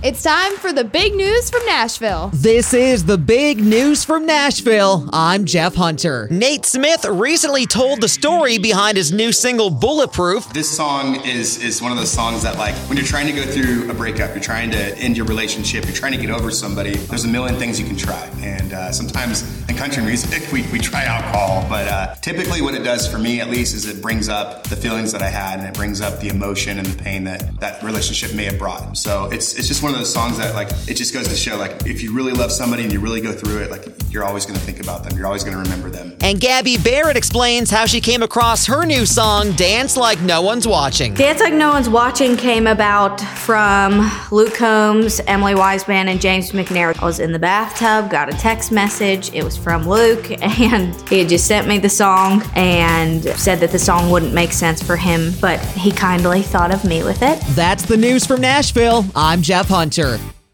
It's time for the big news from Nashville. This is the big news from Nashville. I'm Jeff Hunter. Nate Smith recently told the story behind his new single, Bulletproof. This song is one of those songs that, like, when you're trying to go through a breakup, you're trying to end your relationship, you're trying to get over somebody, there's a million things you can try. And sometimes in country music, we try alcohol. But typically what it does for me, at least, is it brings up the feelings that I had, and it brings up the emotion and the pain that relationship may have brought. So it's just one of those songs that, like, it just goes to show, like, if you really love somebody and you really go through it, like, you're always going to think about them. You're always going to remember them. And Gabby Barrett explains how she came across her new song, Dance Like No One's Watching. Dance Like No One's Watching came about from Luke Combs, Emily Wiseman, and James McNair. I was in the bathtub, got a text message. It was from Luke, and he had just sent me the song and said that the song wouldn't make sense for him, but he kindly thought of me with it. That's the news from Nashville. I'm Jeff Hunter.